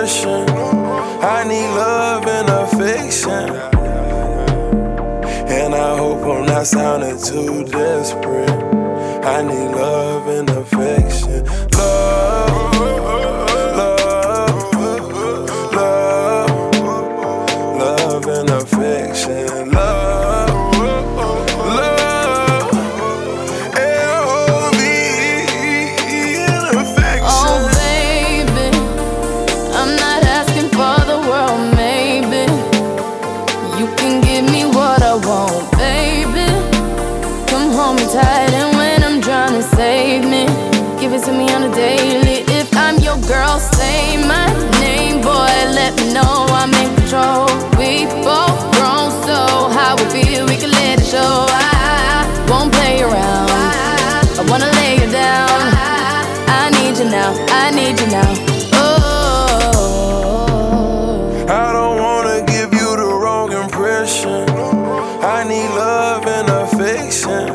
impression. I need love and affection. And I hope I'm not sounding too desperate. I need love and affection. Love, love, love, love and affection. Love, love, L-O-V and affection. Oh baby, I'm not asking for the world, maybe. You can give me what I want, baby. Come hold me tight, and when I'm drowning, save me. Give it to me on a daily. If I'm your girl, say my name, boy. Let me know I'm in control. We both grown, so how we feel, we can let it show. I won't play around. I wanna lay you down. I need you now. I need you now. Oh. I don't wanna give you the wrong impression. I need love and affection.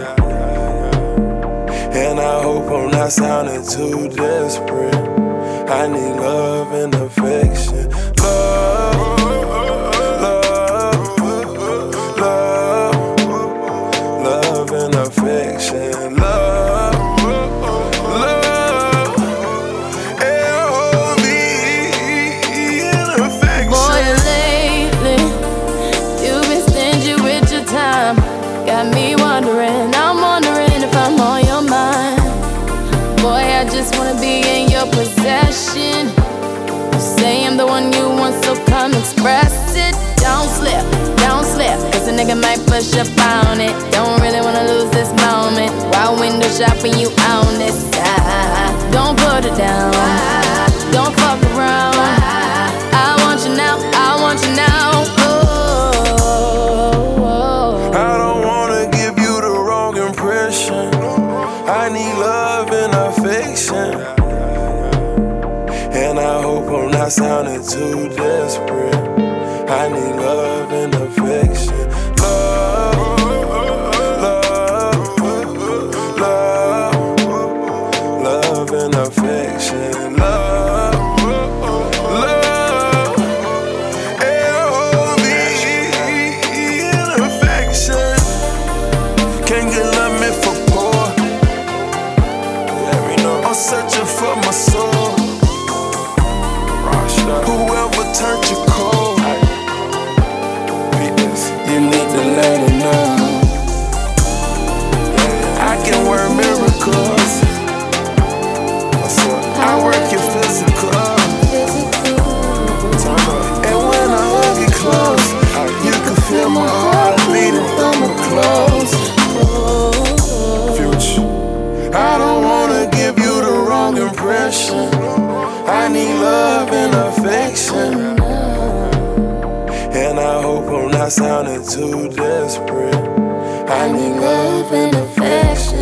And I hope I'm not sounding too desperate. I need love and affection. Love, love, love, love and affection. Love, love, L-O-V and affection. Boy, lately, you've been stingy with your time. Got me wondering, I'm wondering if I'm on your mind. Boy, I just wanna be in your possession. You say I'm the one you want, so come express it. Don't slip, cause a nigga might push up on it. Don't really wanna lose this moment. While window shopping, you on this side. Don't put it down, don't fuck around. I want you now, I want you now. Oh. I don't wanna give you the wrong impression. I need love and affection. And I hope I'm not sounding too desperate. I need love and affection. Love, love, love, love and affection. Love, love, L-O-V and affection. Can't get love me for poor. I'm searching for my soul. Whoever turned you cold, you need to let it know. I can work miracles. I work your physical. And when I hug you close, you can feel my heart beating through my clothes. Future, I don't wanna give you the wrong impression. I need love and affection. And I hope I'm not sounding too desperate. I need love and affection.